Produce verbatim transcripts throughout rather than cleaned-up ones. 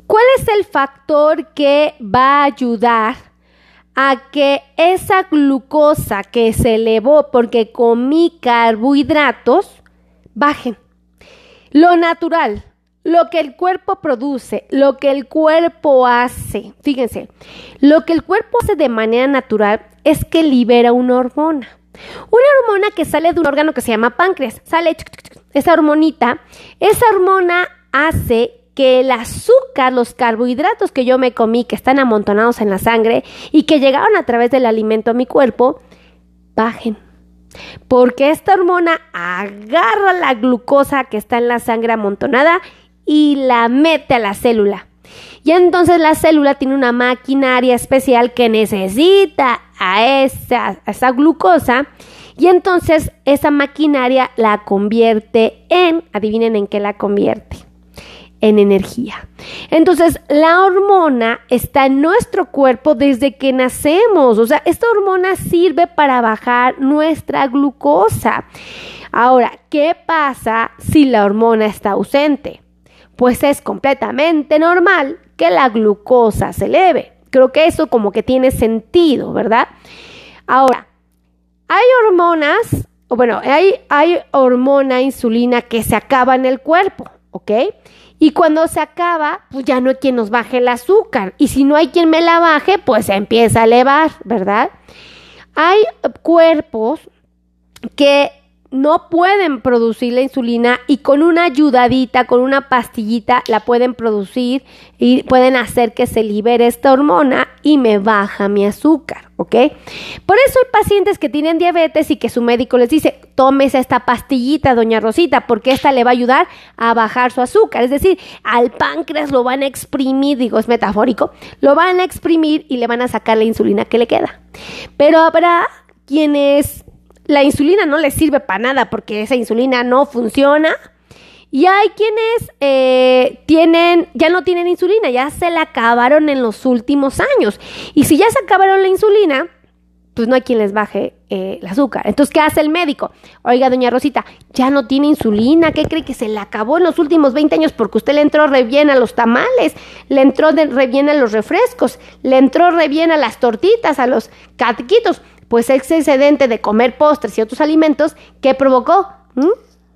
¿Cuál es el factor que va a ayudar a que esa glucosa que se elevó porque comí carbohidratos bajen? Lo natural, lo que el cuerpo produce, lo que el cuerpo hace. Fíjense, lo que el cuerpo hace de manera natural es que libera una hormona. Una hormona que sale de un órgano que se llama páncreas. Sale esa hormonita. Esa hormona hace que el azúcar, los carbohidratos que yo me comí, que están amontonados en la sangre y que llegaron a través del alimento a mi cuerpo, bajen. Porque esta hormona agarra la glucosa que está en la sangre amontonada y la mete a la célula. Y entonces la célula tiene una maquinaria especial que necesita a esa, a esa glucosa, y entonces esa maquinaria la convierte en, adivinen en qué la convierte, en energía. Entonces la hormona está en nuestro cuerpo desde que nacemos. O sea, esta hormona sirve para bajar nuestra glucosa. Ahora, ¿qué pasa si la hormona está ausente? Pues es completamente normal que la glucosa se eleve. Creo que eso como que tiene sentido, ¿verdad? Ahora, hay hormonas, o bueno, hay, hay hormona insulina que se acaba en el cuerpo, ¿ok? Y cuando se acaba, pues ya no hay quien nos baje el azúcar. Y si no hay quien me la baje, pues se empieza a elevar, ¿verdad? Hay cuerpos que no pueden producir la insulina y con una ayudadita, con una pastillita, la pueden producir y pueden hacer que se libere esta hormona y me baja mi azúcar, ¿ok? Por eso hay pacientes que tienen diabetes y que su médico les dice, tómese esta pastillita, doña Rosita, porque esta le va a ayudar a bajar su azúcar. Es decir, al páncreas lo van a exprimir, digo, es metafórico, lo van a exprimir y le van a sacar la insulina que le queda. Pero habrá quienes la insulina no les sirve para nada porque esa insulina no funciona. Y hay quienes eh, tienen, ya no tienen insulina, ya se la acabaron en los últimos años. Y si ya se acabaron la insulina, pues no hay quien les baje eh, el azúcar. Entonces, ¿qué hace el médico? Oiga, doña Rosita, ya no tiene insulina. ¿Qué cree? Que se la acabó en los últimos veinte años porque usted le entró re bien a los tamales, le entró de, re bien a los refrescos, le entró re bien a las tortitas, a los catequitos. Pues ese excedente de comer postres y otros alimentos, ¿qué provocó? ¿Mm?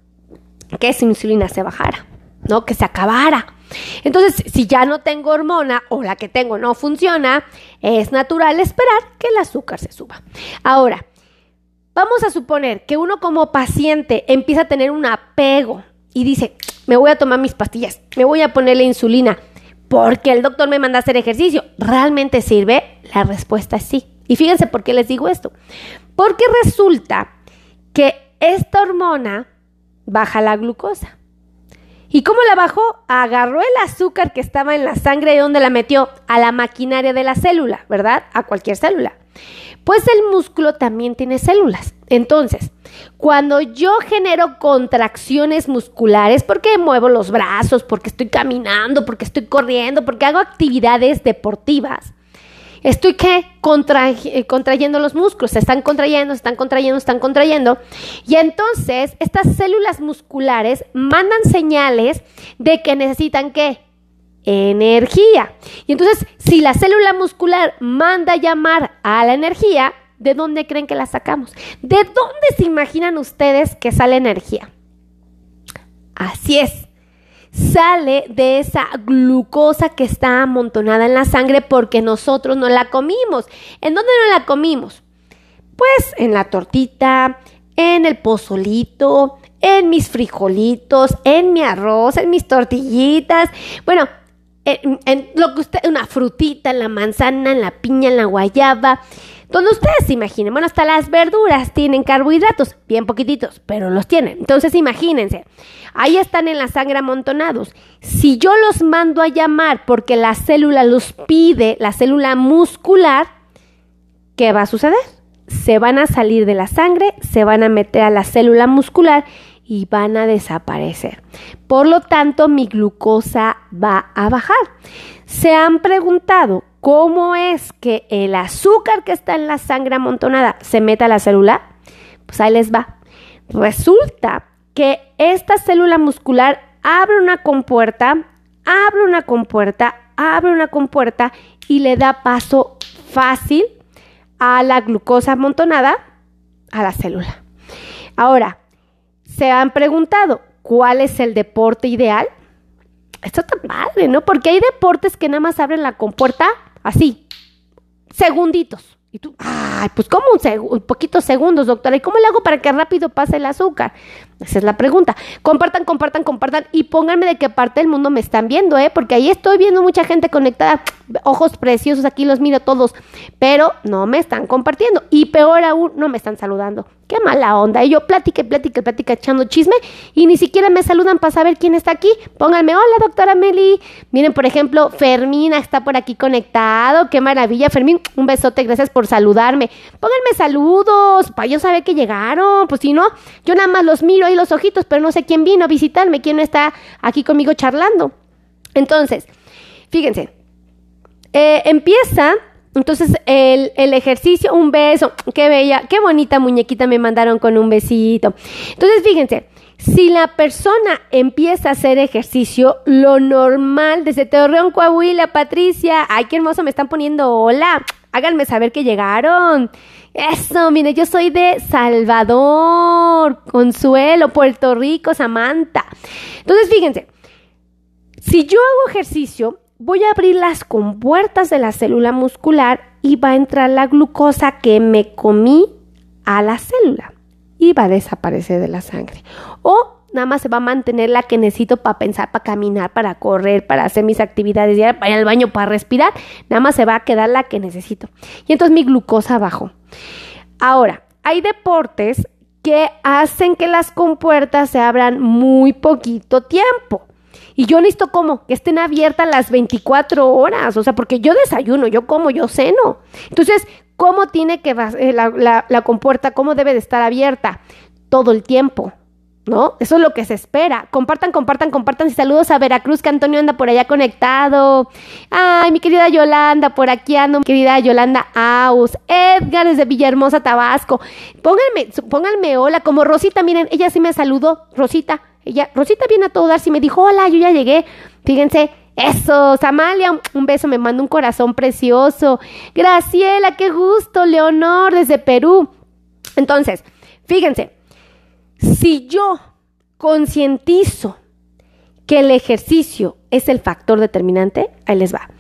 Que esa insulina se bajara, ¿no? Que se acabara. Entonces, si ya no tengo hormona o la que tengo no funciona, es natural esperar que el azúcar se suba. Ahora, vamos a suponer que uno como paciente empieza a tener un apego y dice, me voy a tomar mis pastillas, me voy a poner la insulina porque el doctor me manda a hacer ejercicio. ¿Realmente sirve? La respuesta es sí. Y fíjense por qué les digo esto. Porque resulta que esta hormona baja la glucosa. ¿Y cómo la bajó? Agarró el azúcar que estaba en la sangre y ¿dónde la metió? A la maquinaria de la célula, ¿verdad? A cualquier célula. Pues el músculo también tiene células. Entonces, cuando yo genero contracciones musculares, porque muevo los brazos, porque estoy caminando, porque estoy corriendo, porque hago actividades deportivas, estoy ¿qué? Contra, contrayendo los músculos, se están contrayendo, se están contrayendo, se están contrayendo. Y entonces estas células musculares mandan señales de que necesitan ¿qué? Energía. Y entonces, si la célula muscular manda a llamar a la energía, ¿de dónde creen que la sacamos? ¿De dónde se imaginan ustedes que sale energía? Así es. Sale de esa glucosa que está amontonada en la sangre porque nosotros no la comimos. ¿En dónde no la comimos? Pues en la tortita, en el pozolito, en mis frijolitos, en mi arroz, en mis tortillitas. Bueno, en, en lo que usted, una frutita, en la manzana, en la piña, en la guayaba. Donde ustedes se imaginen, bueno, hasta las verduras tienen carbohidratos, bien poquititos, pero los tienen. Entonces imagínense, ahí están en la sangre amontonados. Si yo los mando a llamar porque la célula los pide, la célula muscular, ¿qué va a suceder? Se van a salir de la sangre, se van a meter a la célula muscular y van a desaparecer. Por lo tanto, mi glucosa va a bajar. ¿Se han preguntado cómo es que el azúcar que está en la sangre amontonada se mete a la célula? Pues ahí les va. Resulta que esta célula muscular abre una compuerta, abre una compuerta, abre una compuerta y le da paso fácil a la glucosa amontonada a la célula. Ahora, ¿se han preguntado cuál es el deporte ideal? Esto está padre, ¿no? Porque hay deportes que nada más abren la compuerta así, segunditos. Y tú, ay, pues como un, seg- un poquitos segundos, doctora. ¿Y cómo le hago para que rápido pase el azúcar? Esa es la pregunta. Compartan, compartan, compartan y pónganme de qué parte del mundo me están viendo, ¿eh? Porque ahí estoy viendo mucha gente conectada. Ojos preciosos, aquí los miro todos. Pero no me están compartiendo. Y peor aún, no me están saludando. Qué mala onda. Y yo platique, platique, platique, echando chisme y ni siquiera me saludan para saber quién está aquí. Pónganme, hola, doctora Meli. Miren, por ejemplo, Fermina está por aquí conectado. Qué maravilla, Fermín. Un besote, gracias por saludarme. Pónganme saludos para yo saber que llegaron. Pues si no, yo nada más los miro ahí los ojitos, pero no sé quién vino a visitarme, quién no está aquí conmigo charlando. Entonces, fíjense, eh, empieza... Entonces, el, el ejercicio, un beso, qué bella, qué bonita muñequita me mandaron con un besito. Entonces, fíjense, si la persona empieza a hacer ejercicio, lo normal, desde Torreón, Coahuila, Patricia, ay, qué hermoso, me están poniendo hola, háganme saber que llegaron. Eso, mire, yo soy de Salvador, Consuelo, Puerto Rico, Samantha. Entonces, fíjense, si yo hago ejercicio, voy a abrir las compuertas de la célula muscular y va a entrar la glucosa que me comí a la célula y va a desaparecer de la sangre. O nada más se va a mantener la que necesito para pensar, para caminar, para correr, para hacer mis actividades diarias, para ir al baño, para respirar. Nada más se va a quedar la que necesito. Y entonces mi glucosa bajó. Ahora, hay deportes que hacen que las compuertas se abran muy poquito tiempo. Y yo necesito, ¿cómo? Que estén abiertas las veinticuatro horas, o sea, porque yo desayuno, yo como, yo ceno. Entonces, ¿cómo tiene que eh, la, la, la compuerta, cómo debe de estar abierta? Todo el tiempo, ¿no? Eso es lo que se espera. Compartan, compartan, compartan. Y saludos a Veracruz, que Antonio anda por allá conectado. Ay, mi querida Yolanda, por aquí ando, mi querida Yolanda Aus. Edgar desde Villahermosa, Tabasco. Pónganme, pónganme hola, como Rosita, miren, ella sí me saludó, Rosita. Ella, Rosita viene a todo dar, si me dijo, hola, yo ya llegué. Fíjense, eso, Samalia, un beso, me manda un corazón precioso. Graciela, qué gusto, Leonor, desde Perú. Entonces, fíjense, si yo concientizo que el ejercicio es el factor determinante, ahí les va.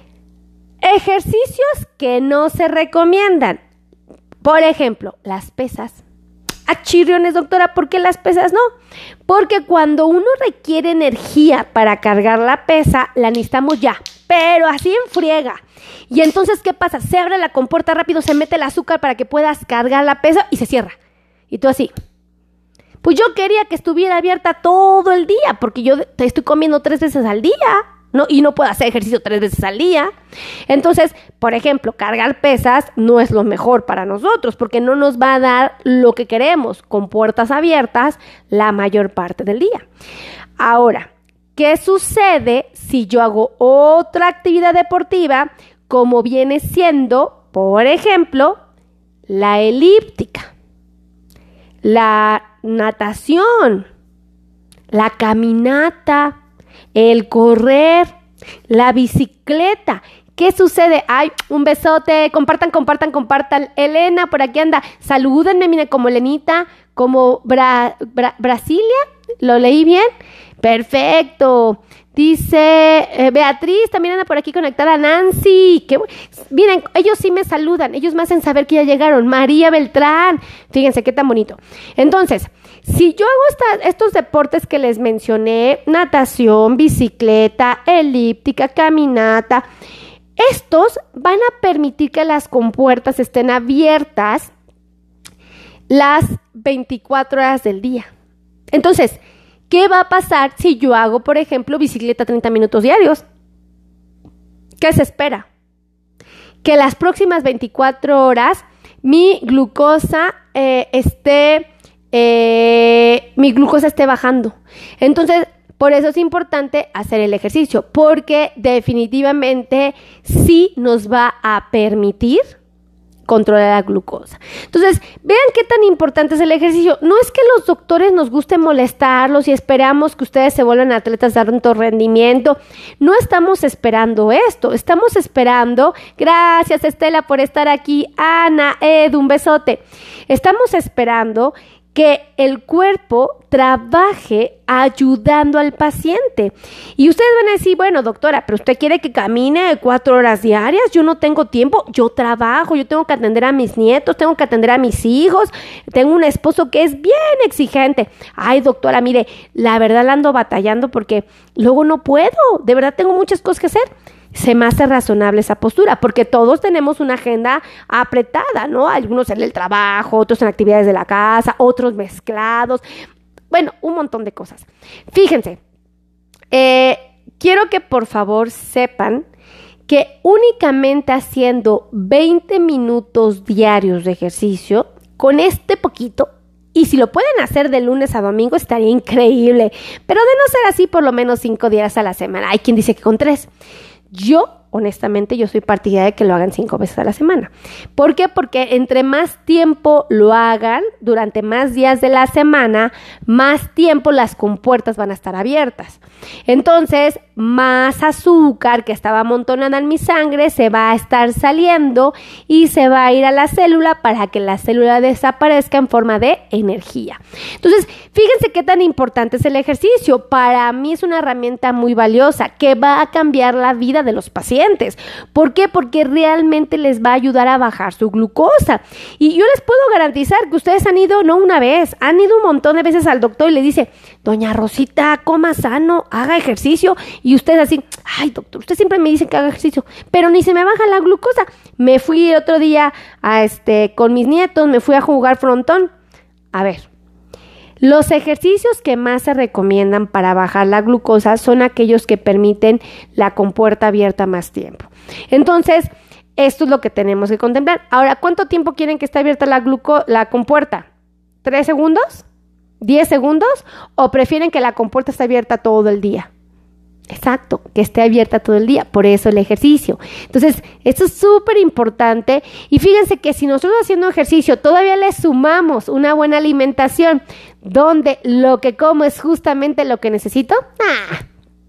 Ejercicios que no se recomiendan. Por ejemplo, las pesas. A chirriones, doctora, ¿por qué las pesas no? Porque cuando uno requiere energía para cargar la pesa, la necesitamos ya, pero así en friega. Y entonces, ¿qué pasa? Se abre la compuerta rápido, se mete el azúcar para que puedas cargar la pesa y se cierra. Y tú así. Pues yo quería que estuviera abierta todo el día, porque yo te estoy comiendo tres veces al día, ¿no? Y no puedo hacer ejercicio tres veces al día. Entonces, por ejemplo, cargar pesas no es lo mejor para nosotros porque no nos va a dar lo que queremos con puertas abiertas la mayor parte del día. Ahora, ¿qué sucede si yo hago otra actividad deportiva como viene siendo, por ejemplo, la elíptica, la natación, la caminata, el correr, la bicicleta? ¿Qué sucede? Ay, un besote, compartan, compartan, compartan. Elena, por aquí anda. Salúdenme, miren, como Elenita, como Bra, Bra, Brasilia. ¿Lo leí bien? Perfecto. Dice eh, Beatriz, también anda por aquí conectada. Nancy, qué bu- miren, ellos sí me saludan, ellos me hacen saber que ya llegaron. María Beltrán, fíjense qué tan bonito. Entonces, si yo hago esta, estos deportes que les mencioné, natación, bicicleta, elíptica, caminata, estos van a permitir que las compuertas estén abiertas las veinticuatro horas del día. Entonces, ¿qué va a pasar si yo hago, por ejemplo, bicicleta treinta minutos diarios? ¿Qué se espera? Que las próximas veinticuatro horas mi glucosa eh, esté, eh, mi glucosa esté bajando. Entonces, por eso es importante hacer el ejercicio, porque definitivamente sí nos va a permitir controla la glucosa. Entonces, vean qué tan importante es el ejercicio. No es que los doctores nos guste molestarlos y esperamos que ustedes se vuelvan atletas de alto rendimiento. No estamos esperando esto. Estamos esperando, gracias Estela por estar aquí, Ana, Ed, un besote. Estamos esperando que el cuerpo trabaje ayudando al paciente. Y ustedes van a decir, bueno, doctora, pero usted quiere que camine cuatro horas diarias, yo no tengo tiempo, yo trabajo, yo tengo que atender a mis nietos, tengo que atender a mis hijos, tengo un esposo que es bien exigente. Ay, doctora, mire, la verdad la ando batallando porque luego no puedo, de verdad tengo muchas cosas que hacer. Se me hace razonable esa postura, porque todos tenemos una agenda apretada, ¿no? Algunos en el trabajo, otros en actividades de la casa, otros mezclados, bueno, un montón de cosas. Fíjense, eh, quiero que por favor sepan que únicamente haciendo veinte minutos diarios de ejercicio, con este poquito, y si lo pueden hacer de lunes a domingo estaría increíble, pero de no ser así por lo menos cinco días a la semana. Hay quien dice que con tres. Yo, honestamente, yo soy partidaria de que lo hagan cinco veces a la semana. ¿Por qué? Porque entre más tiempo lo hagan, durante más días de la semana, más tiempo las compuertas van a estar abiertas. Entonces, más azúcar que estaba amontonada en mi sangre se va a estar saliendo y se va a ir a la célula para que la célula desaparezca en forma de energía. Entonces, fíjense qué tan importante es el ejercicio. Para mí es una herramienta muy valiosa que va a cambiar la vida de los pacientes. ¿Por qué? Porque realmente les va a ayudar a bajar su glucosa. Y yo les puedo garantizar que ustedes han ido, no una vez, han ido un montón de veces al doctor y le dice, doña Rosita, coma sano, haga ejercicio. Y ustedes así, ay doctor, usted siempre me dice que haga ejercicio, pero ni se me baja la glucosa. Me fui otro día a este, con mis nietos, me fui a jugar frontón. A ver, los ejercicios que más se recomiendan para bajar la glucosa son aquellos que permiten la compuerta abierta más tiempo. Entonces, esto es lo que tenemos que contemplar. Ahora, ¿cuánto tiempo quieren que esté abierta la, gluco- la compuerta? ¿Tres segundos? ¿Diez segundos? ¿O prefieren que la compuerta esté abierta todo el día? Exacto, que esté abierta todo el día, por eso el ejercicio. Entonces, esto es súper importante y fíjense que si nosotros haciendo ejercicio todavía le sumamos una buena alimentación, donde lo que como es justamente lo que necesito, ¡ah!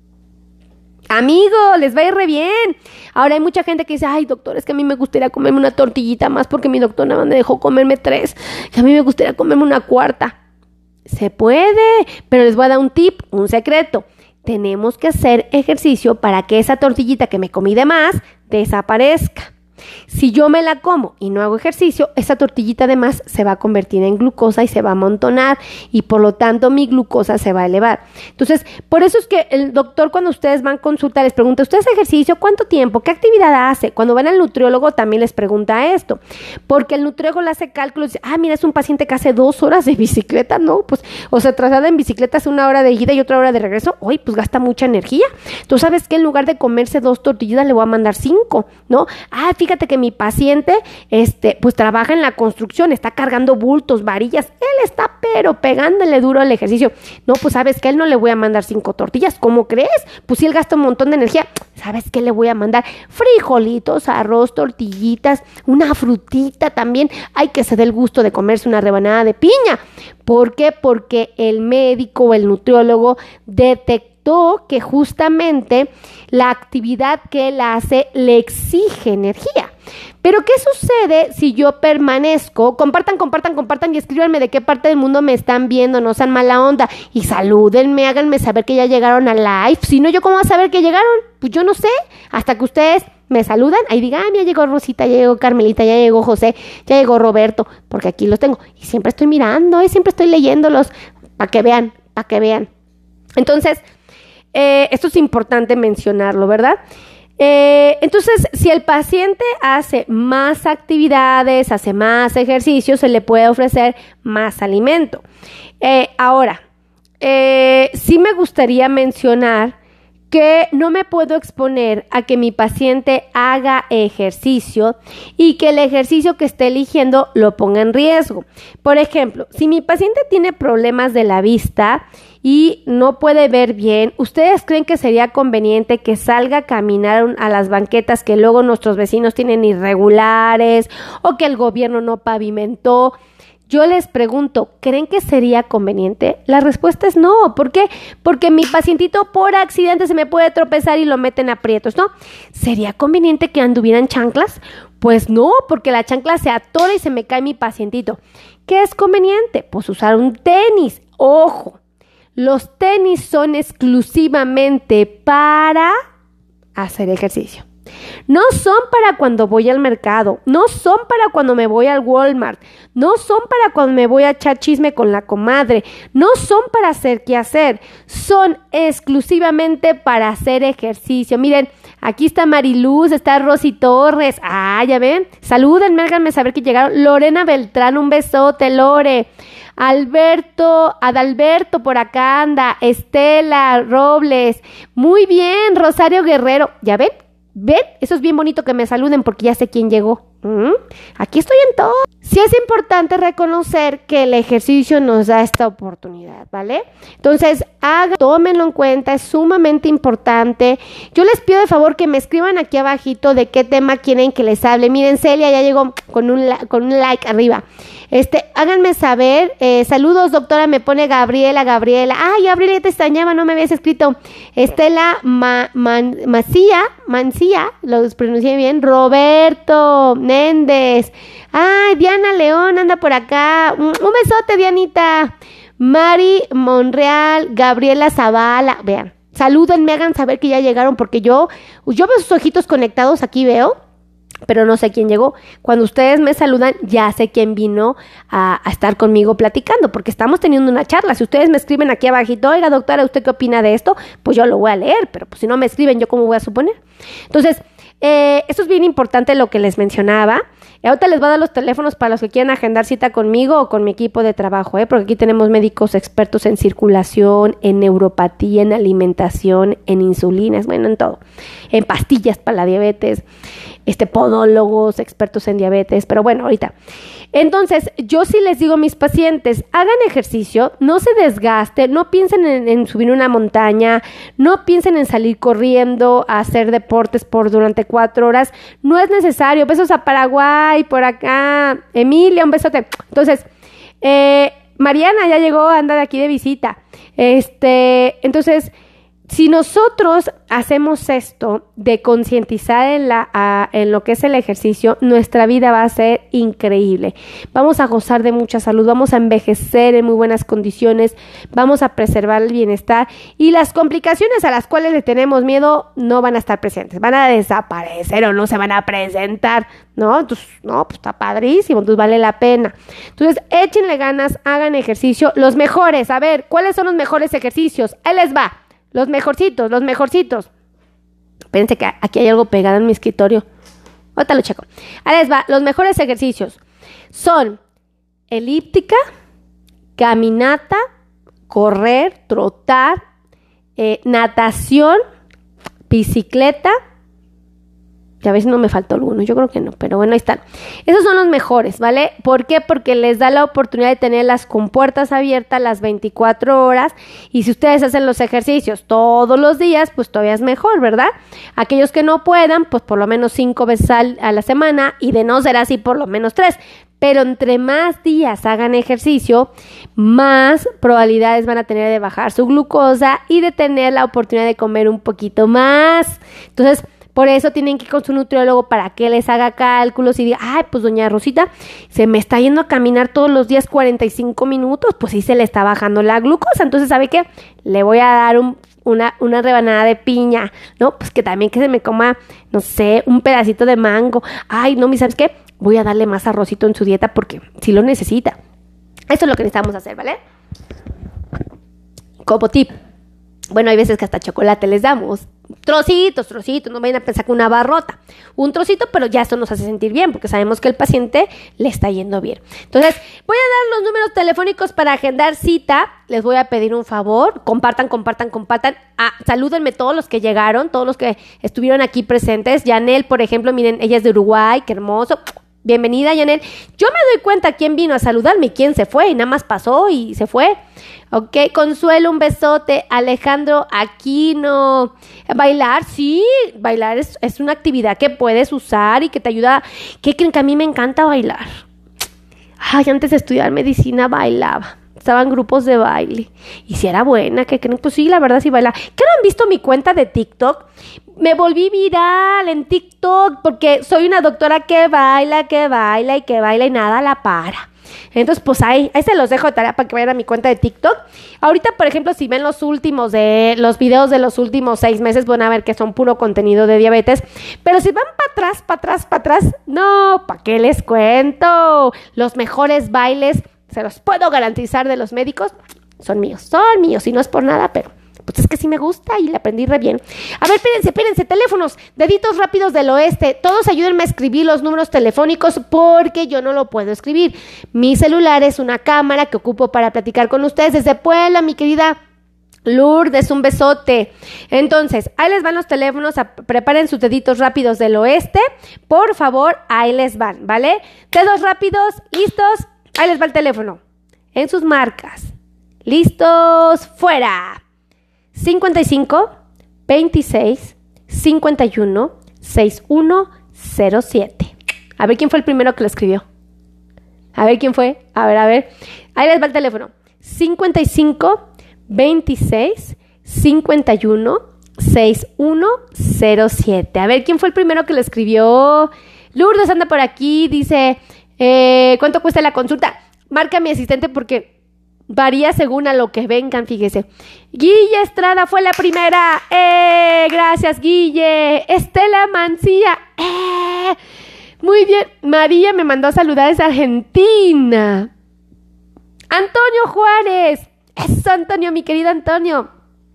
Amigo, les va a ir re bien. Ahora hay mucha gente que dice, ay doctor, es que a mí me gustaría comerme una tortillita más porque mi doctor nada más me dejó comerme tres, que a mí me gustaría comerme una cuarta. Se puede, pero les voy a dar un tip, un secreto. Tenemos que hacer ejercicio para que esa tortillita que me comí de más desaparezca. Si yo me la como y no hago ejercicio, esa tortillita de más se va a convertir en glucosa y se va a amontonar y por lo tanto mi glucosa se va a elevar. Entonces, por eso es que el doctor cuando ustedes van a consultar les pregunta, ¿usted hace ejercicio? ¿Cuánto tiempo? ¿Qué actividad hace? Cuando van al nutriólogo también les pregunta esto, porque el nutriólogo le hace cálculos y dice, ah, mira, es un paciente que hace dos horas de bicicleta, ¿no? Pues, o se traslada en bicicleta, hace una hora de ida y otra hora de regreso, uy, pues gasta mucha energía. Tú sabes que en lugar de comerse dos tortillitas le voy a mandar cinco, ¿no? Ah, fíjate Fíjate que mi paciente, este, pues trabaja en la construcción, está cargando bultos, varillas, él está pero pegándole duro al ejercicio. No, pues sabes que él no le voy a mandar cinco tortillas, ¿cómo crees? Pues si él gasta un montón de energía, ¿sabes qué le voy a mandar? Frijolitos, arroz, tortillitas, una frutita también. Hay que se dé el gusto de comerse una rebanada de piña. ¿Por qué? Porque el médico o el nutriólogo detectó que justamente la actividad que él hace le exige energía. Pero ¿qué sucede si yo permanezco? Compartan, compartan, compartan y escríbanme de qué parte del mundo me están viendo, no sean mala onda y salúdenme, háganme saber que ya llegaron al live. Si no, ¿yo cómo voy a saber que llegaron? Pues yo no sé, hasta que ustedes me saludan, ahí digan, ah, ya llegó Rosita, ya llegó Carmelita, ya llegó José, ya llegó Roberto, porque aquí los tengo y siempre estoy mirando y siempre estoy leyéndolos para que vean, para que vean. Entonces, Eh, esto es importante mencionarlo, ¿verdad? Eh, entonces, si el paciente hace más actividades, hace más ejercicio, se le puede ofrecer más alimento. Eh, ahora, eh, sí me gustaría mencionar que no me puedo exponer a que mi paciente haga ejercicio y que el ejercicio que esté eligiendo lo ponga en riesgo. Por ejemplo, si mi paciente tiene problemas de la vista y no puede ver bien, ¿ustedes creen que sería conveniente que salga a caminar a las banquetas que luego nuestros vecinos tienen irregulares o que el gobierno no pavimentó? Yo les pregunto, ¿creen que sería conveniente? La respuesta es no. ¿Por qué? Porque mi pacientito por accidente se me puede tropezar y lo meten aprietos, ¿no? ¿Sería conveniente que anduvieran chanclas? Pues no, porque la chancla se atora y se me cae mi pacientito. ¿Qué es conveniente? Pues usar un tenis. Ojo, los tenis son exclusivamente para hacer ejercicio. No son para cuando voy al mercado, no son para cuando me voy al Walmart, no son para cuando me voy a echar chisme con la comadre, no son para hacer qué hacer, son exclusivamente para hacer ejercicio. Miren, aquí está Mariluz, está Rosy Torres, ah, ya ven, salúdenme, háganme saber que llegaron. Lorena Beltrán, un besote, Lore. Alberto, Adalberto por acá anda, Estela Robles, muy bien, Rosario Guerrero, ¿ya ven? ¿Ven? Eso es bien bonito que me saluden porque ya sé quién llegó. ¿Mm? Aquí estoy en todo. Sí es importante reconocer que el ejercicio nos da esta oportunidad, ¿vale? Entonces, hagan, tómenlo en cuenta, es sumamente importante. Yo les pido de favor que me escriban aquí abajito de qué tema quieren que les hable. Miren, Celia ya llegó con un, con un like arriba. Este, háganme saber. Eh, saludos, doctora, me pone Gabriela, Gabriela. Ay, Gabriela, ya te extrañaba, no me habías escrito. Estela Ma, Man, Macía, Mancía, lo pronuncié bien. Roberto Méndez. Ay, Diana León anda por acá. Un, un besote, Dianita. Mari Monreal, Gabriela Zavala. Vean, salúdenme, hagan saber que ya llegaron porque yo, yo veo sus ojitos conectados, aquí veo, pero no sé quién llegó. Cuando ustedes me saludan, ya sé quién vino a, a estar conmigo platicando, porque estamos teniendo una charla. Si ustedes me escriben aquí abajito, oiga, doctora, ¿usted qué opina de esto? Pues yo lo voy a leer, pero pues si no me escriben, ¿yo cómo voy a suponer? Entonces, eh, esto es bien importante lo que les mencionaba. Y ahorita les voy a dar los teléfonos para los que quieran agendar cita conmigo o con mi equipo de trabajo, ¿eh? Porque aquí tenemos médicos expertos en circulación, en neuropatía, en alimentación, en insulinas, bueno, en todo. En pastillas para la diabetes, este, podólogos, expertos en diabetes, pero bueno, ahorita. Entonces, yo sí les digo a mis pacientes, hagan ejercicio, no se desgasten, no piensen en, en subir una montaña, no piensen en salir corriendo a hacer deportes por durante cuatro horas, no es necesario. Besos a Paraguay, por acá, Emilia, un besote. Entonces, eh, Mariana ya llegó, anda de aquí de visita. Este, entonces, si nosotros hacemos esto de concientizar en, la, a, en lo que es el ejercicio, nuestra vida va a ser increíble. Vamos a gozar de mucha salud, vamos a envejecer en muy buenas condiciones, vamos a preservar el bienestar y las complicaciones a las cuales le tenemos miedo no van a estar presentes, van a desaparecer o no se van a presentar, ¿no? Entonces, no, pues está padrísimo, entonces vale la pena. Entonces, échenle ganas, hagan ejercicio, los mejores. A ver, ¿cuáles son los mejores ejercicios? Ahí les va. Los mejorcitos, los mejorcitos. Espérense que aquí hay algo pegado en mi escritorio. Ahorita lo checo. Ahí les va. Los mejores ejercicios son elíptica, caminata, correr, trotar, eh, natación, bicicleta. Ya a ver si no me faltó alguno, yo creo que no, pero bueno, ahí están. Esos son los mejores, ¿vale? ¿Por qué? Porque les da la oportunidad de tenerlas con puertas abiertas las veinticuatro horas y si ustedes hacen los ejercicios todos los días, pues todavía es mejor, ¿verdad? Aquellos que no puedan, pues por lo menos cinco veces a la semana y de no ser así, por lo menos tres. Pero entre más días hagan ejercicio, más probabilidades van a tener de bajar su glucosa y de tener la oportunidad de comer un poquito más. Entonces, por eso tienen que ir con su nutriólogo para que les haga cálculos y diga, ay, pues doña Rosita, se me está yendo a caminar todos los días cuarenta y cinco minutos, pues sí se le está bajando la glucosa. Entonces, ¿sabe qué? Le voy a dar un, una, una rebanada de piña, ¿no? Pues que también que se me coma, no sé, un pedacito de mango. Ay, no, ¿sabes qué? Voy a darle más arrocito en su dieta porque sí lo necesita. Eso es lo que necesitamos hacer, ¿vale? Como tip. Bueno, hay veces que hasta chocolate les damos. Trocitos, trocitos, no vayan a pensar que una barrota. Un trocito, pero ya esto nos hace sentir bien, porque sabemos que el paciente le está yendo bien. Entonces, voy a dar los números telefónicos para agendar cita. Les voy a pedir un favor. Compartan, compartan, compartan. Ah, salúdenme todos los que llegaron, todos los que estuvieron aquí presentes. Yanel, por ejemplo, miren, ella es de Uruguay, qué hermoso. Bienvenida, Yanel. Yo me doy cuenta quién vino a saludarme y quién se fue y nada más pasó y se fue. Ok, Consuelo, un besote. Alejandro Aquino. Bailar, sí, bailar es, es una actividad que puedes usar y que te ayuda. ¿Qué creen? Que a mí me encanta bailar. Ay, antes de estudiar medicina bailaba. Estaba en grupos de baile. Y si era buena, ¿qué creen? Pues sí, la verdad sí bailaba. ¿Qué no han visto mi cuenta de TikTok? Me volví viral en TikTok porque soy una doctora que baila, que baila y que baila y nada la para. Entonces, pues ahí, ahí se los dejo de tarea para que vayan a mi cuenta de TikTok. Ahorita, por ejemplo, si ven los últimos de los videos de los últimos seis meses, van a ver que son puro contenido de diabetes. Pero si van para atrás, para atrás, para atrás, no, ¿para qué les cuento? Los mejores bailes, se los puedo garantizar de los médicos, son míos, son míos. Y no es por nada, pero pues es que sí me gusta y le aprendí re bien. A ver, espérense, espérense, teléfonos, deditos rápidos del oeste. Todos ayúdenme a escribir los números telefónicos porque yo no lo puedo escribir. Mi celular es una cámara que ocupo para platicar con ustedes desde Puebla, mi querida Lourdes, un besote. Entonces, ahí les van los teléfonos, a, preparen sus deditos rápidos del oeste. Por favor, ahí les van, ¿vale? Dedos rápidos, listos, ahí les va el teléfono. En sus marcas. Listos, fuera. cincuenta y cinco, veintiséis, cincuenta y uno, sesenta y uno cero siete. A ver quién fue el primero que lo escribió. A ver quién fue. A ver, a ver. Ahí les va el teléfono. cincuenta y cinco, veintiséis, cincuenta y uno, sesenta y uno cero siete. A ver quién fue el primero que lo escribió. Lourdes anda por aquí. Dice, eh, ¿cuánto cuesta la consulta? Marca a mi asistente porque varía según a lo que vengan, fíjese. Guille Estrada fue la primera. ¡Eh! Gracias, Guille. Estela Mancilla. ¡Eh! Muy bien. María me mandó a saludar desde Argentina. Antonio Juárez. Eso, Antonio, mi querido Antonio.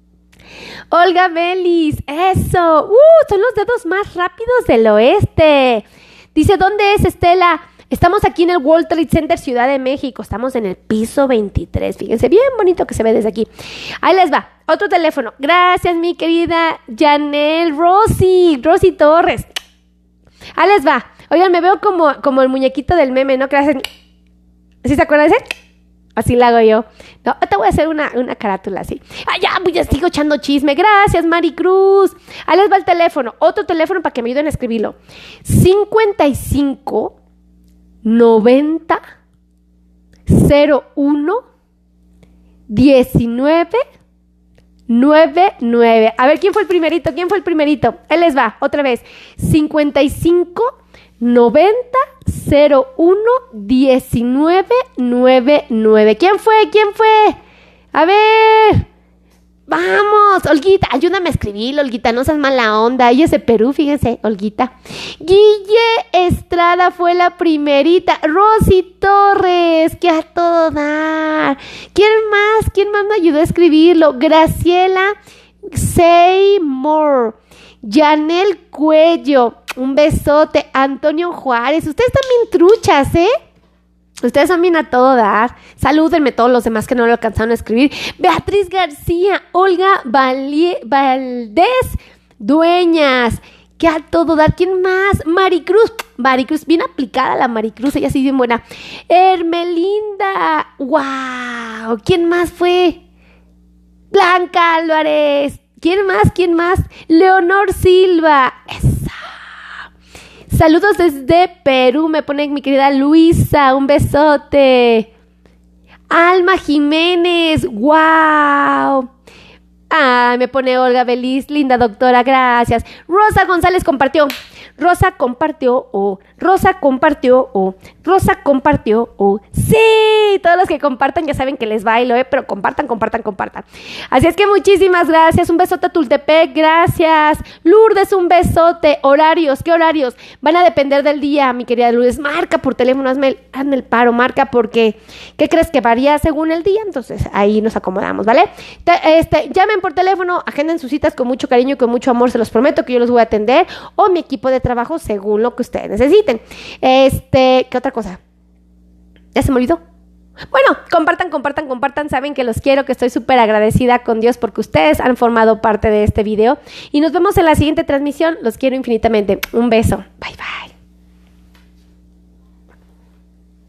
Olga Belis. Eso. ¡Uh! Son los dedos más rápidos del oeste. Dice, ¿dónde es, Estela? Estamos aquí en el World Trade Center, Ciudad de México. Estamos en el piso veintitrés. Fíjense, bien bonito que se ve desde aquí. Ahí les va. Otro teléfono. Gracias, mi querida Janel Rosy. Rosy Torres. Ahí les va. Oigan, me veo como, como el muñequito del meme, ¿no? Que hacen... ¿Sí se acuerdan de ese? Así la hago yo. No, te voy a hacer una, una carátula así. Ah, ya, pues ya sigo echando chisme. Gracias, Maricruz. Ahí les va el teléfono. Otro teléfono para que me ayuden a escribirlo. cincuenta y cinco... noventa, cero uno, diecinueve, noventa y nueve. A ver, ¿quién fue el primerito? ¿Quién fue el primerito? Él les va, otra vez. cincuenta y cinco, noventa, cero uno, diecinueve, noventa y nueve. ¿Quién fue? ¿Quién fue? A ver... Vamos, Olguita, ayúdame a escribirlo, Olguita, no seas mala onda. Ella es de Perú, fíjense, Olguita. Guille Estrada fue la primerita. Rosy Torres, que a todo dar. ¿Quién más? ¿Quién más me ayudó a escribirlo? Graciela Seymour. Yanel Cuello, un besote. Antonio Juárez, ustedes también truchas, ¿eh? Ustedes son bien a todo dar. Salúdenme todos los demás que no lo alcanzaron a escribir. Beatriz García, Olga Valie, Valdés Dueñas, que a todo dar. ¿Quién más? Maricruz. Maricruz, bien aplicada la Maricruz, ella sí bien buena. Hermelinda, wow. ¿Quién más fue? Blanca Álvarez. ¿Quién más? ¿Quién más? Leonor Silva. Esa. Saludos desde Perú, me pone mi querida Luisa, un besote. Alma Jiménez, wow. Ah, me pone Olga Belis, linda doctora, gracias. Rosa González compartió. Rosa compartió o, Rosa compartió o, Rosa compartió o. Sí, todos los que compartan ya saben que les bailo, ¿eh? Pero compartan, compartan, compartan. Así es que muchísimas gracias. Un besote a Tultepec, gracias. Lourdes, un besote. Horarios, ¿qué horarios? Van a depender del día, mi querida Lourdes. Marca por teléfono, hazme el, hazme el paro, marca porque, ¿qué crees que varía según el día? Entonces ahí nos acomodamos, ¿vale? Te, este, llamen por teléfono, agenden sus citas con mucho cariño y con mucho amor, se los prometo que yo los voy a atender, o mi equipo de trabajo según lo que ustedes necesiten. Este, ¿qué otra cosa? ¿Ya se me olvidó? Bueno, compartan, compartan, compartan. Saben que los quiero, que estoy súper agradecida con Dios porque ustedes han formado parte de este video. Y nos vemos en la siguiente transmisión. Los quiero infinitamente. Un beso. Bye, bye.